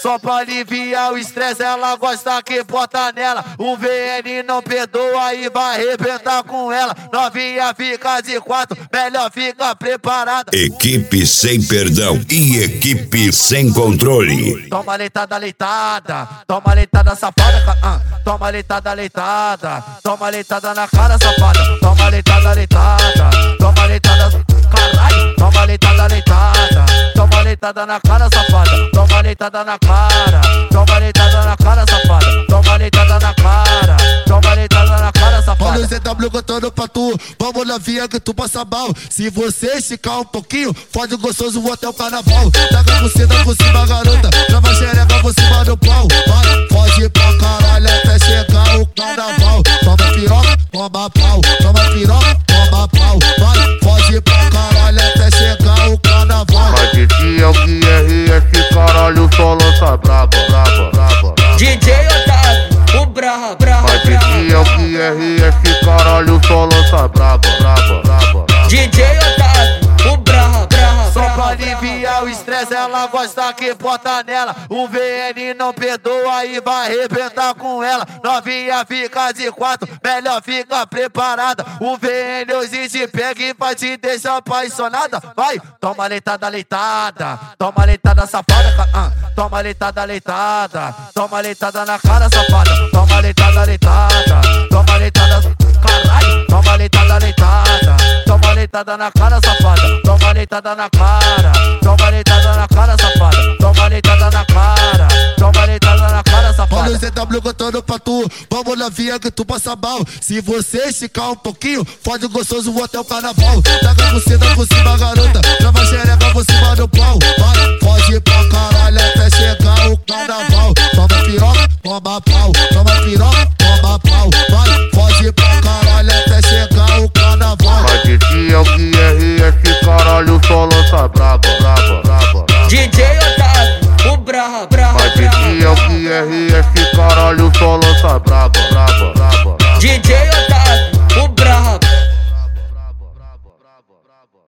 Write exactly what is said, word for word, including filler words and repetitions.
Só pra aliviar o estresse, ela gosta que bota nela. O V N não perdoa e vai arrebentar com ela. Novinha fica de quatro, melhor fica preparada. Equipe sem perdão e equipe sem controle. Toma leitada, leitada. Toma leitada, safada. Ah, toma leitada, leitada. Toma leitada na cara, safada. Toma leitada, leitada. Toma leitada, caralho. Toma leitada, leitada. Toma leitada na cara, safada. Toma leitada na cara. Toma leitada na cara, safada. Toma leitada na cara. Toma leitada na cara, safada. Olha o Z W contando pra tu. Vamos na via que tu passa mal. Se você esticar um pouquinho, fode gostoso até o carnaval. Taca por cima, por cima, garota. Trava xereca por cima do pau. Vai, foge pra caralho até chegar o carnaval. Toma piroca, toma pau. Toma piroca, toma pau. Vai, foge pra caralho até chegar o carnaval. Mas de dia o que é rir, esse caralho só lança braba, braba, braba. D J Otávio, o brava, brava. Mas de dia o que é rir, esse caralho só lança braba, braba, braba. D J Otávio, o brava, brava. Só pra aliviar o estresse, ela gosta que bota nela. O V N não perdoa e vai arrebentar com ela. Novinha fica de quatro, melhor fica preparada. O V N hoje te pega e vai te deixar apaixonada. Vai, toma leitada, leitada. Toma leitada, safada. Ah, toma leitada, leitada. Toma leitada na cara, safada. Toma leitada, leitada. Toma leitada, caralho. Toma leitada, leitada. Toma leitada na cara, safada. Toma leitada na cara. Toma leitada na cara, safada. Toma leitada na cara. Toma leitada na cara, safada. Olha o Z W contando pra tu. Vamos na via que tu passa mal. Se você esticar um pouquinho, fode gostoso até o carnaval. Taca por cima, por cima, garota. Trava xereca por cima do pau. Vai, foge pra caralho até chegar o carnaval. Toma piroca, toma pau. Toma piroca, toma pau. Vai, foge pra caralho até chegar o carnaval. Mas de dia o que é rir, esse caralho só lança braba, braba, braba. D J Otávio, o brava, brava. Mas de dia o que é rir, esse caralho só lança braba.